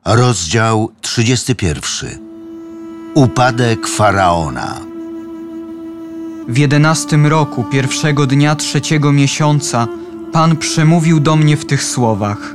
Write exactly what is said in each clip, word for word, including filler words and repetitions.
Rozdział trzydziesty pierwszy. Upadek Faraona. W jedenastym roku, pierwszego dnia trzeciego miesiąca, Pan przemówił do mnie w tych słowach.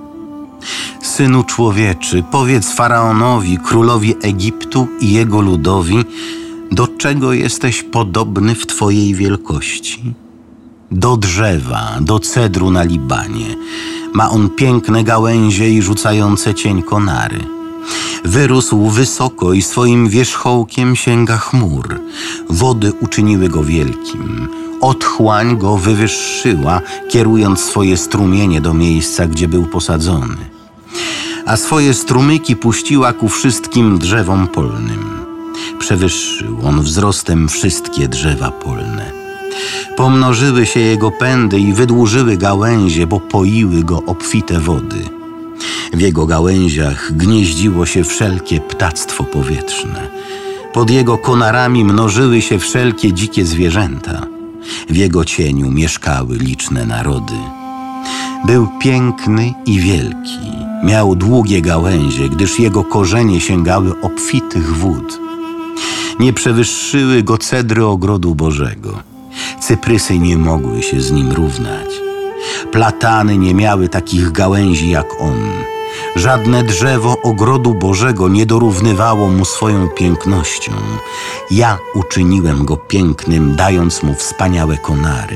Synu człowieczy, powiedz Faraonowi, królowi Egiptu i jego ludowi, do czego jesteś podobny w twojej wielkości? Do drzewa, do cedru na Libanie. Ma on piękne gałęzie i rzucające cień konary. Wyrósł wysoko i swoim wierzchołkiem sięga chmur. Wody uczyniły go wielkim. Otchłań go wywyższyła, kierując swoje strumienie do miejsca, gdzie był posadzony. A swoje strumyki puściła ku wszystkim drzewom polnym. Przewyższył on wzrostem wszystkie drzewa polne. Pomnożyły się jego pędy i wydłużyły gałęzie, bo poiły go obfite wody. W jego gałęziach gnieździło się wszelkie ptactwo powietrzne. Pod jego konarami mnożyły się wszelkie dzikie zwierzęta. W jego cieniu mieszkały liczne narody. Był piękny i wielki. Miał długie gałęzie, gdyż jego korzenie sięgały obfitych wód. Nie przewyższyły go cedry ogrodu Bożego. Cyprysy nie mogły się z nim równać. Platany nie miały takich gałęzi jak on. Żadne drzewo ogrodu Bożego nie dorównywało mu swoją pięknością. Ja uczyniłem go pięknym, dając mu wspaniałe konary.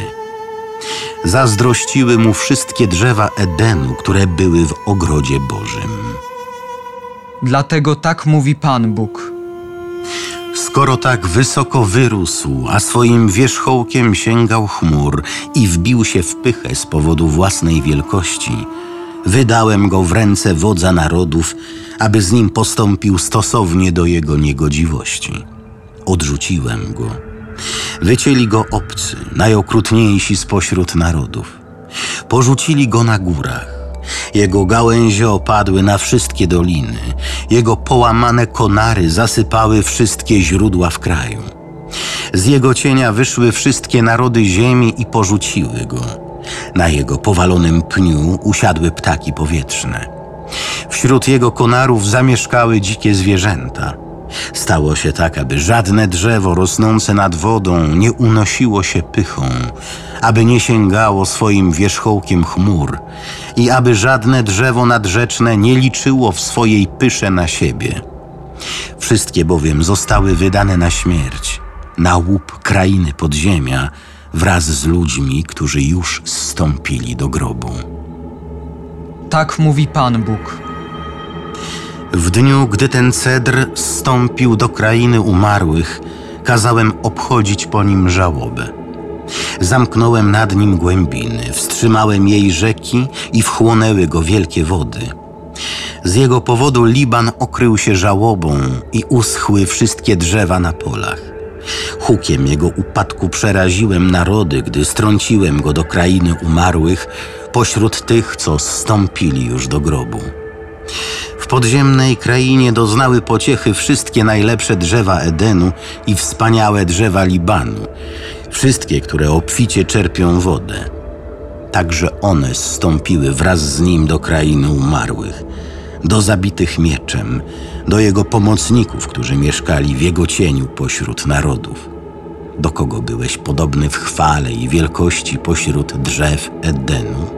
Zazdrościły mu wszystkie drzewa Edenu, które były w ogrodzie Bożym. Dlatego tak mówi Pan Bóg. Skoro tak wysoko wyrósł, a swoim wierzchołkiem sięgał chmur i wbił się w pychę z powodu własnej wielkości, wydałem go w ręce wodza narodów, aby z nim postąpił stosownie do jego niegodziwości. Odrzuciłem go. Wycięli go obcy, najokrutniejsi spośród narodów. Porzucili go na górach. Jego gałęzie opadły na wszystkie doliny. Jego połamane konary zasypały wszystkie źródła w kraju. Z jego cienia wyszły wszystkie narody ziemi i porzuciły go. Na jego powalonym pniu usiadły ptaki powietrzne. Wśród jego konarów zamieszkały dzikie zwierzęta. Stało się tak, aby żadne drzewo rosnące nad wodą nie unosiło się pychą, aby nie sięgało swoim wierzchołkiem chmur i aby żadne drzewo nadrzeczne nie liczyło w swojej pysze na siebie. Wszystkie bowiem zostały wydane na śmierć, na łup krainy podziemia, wraz z ludźmi, którzy już zstąpili do grobu. Tak mówi Pan Bóg. W dniu, gdy ten cedr zstąpił do krainy umarłych, kazałem obchodzić po nim żałobę. Zamknąłem nad nim głębiny, wstrzymałem jej rzeki i wchłonęły go wielkie wody. Z jego powodu Liban okrył się żałobą i uschły wszystkie drzewa na polach. Hukiem jego upadku przeraziłem narody, gdy strąciłem go do krainy umarłych pośród tych, co zstąpili już do grobu. W podziemnej krainie doznały pociechy wszystkie najlepsze drzewa Edenu i wspaniałe drzewa Libanu, wszystkie, które obficie czerpią wodę. Także one zstąpiły wraz z nim do krainy umarłych, do zabitych mieczem, do jego pomocników, którzy mieszkali w jego cieniu pośród narodów. Do kogo byłeś podobny w chwale i wielkości pośród drzew Edenu?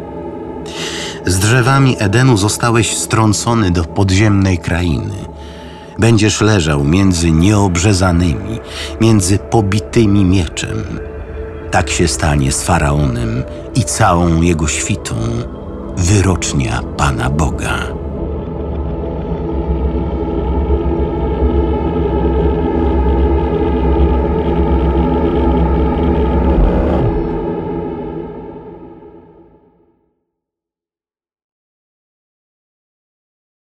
Z drzewami Edenu zostałeś strącony do podziemnej krainy. Będziesz leżał między nieobrzezanymi, między pobitymi mieczem. Tak się stanie z Faraonem i całą jego świtą. Wyrocznia Pana Boga.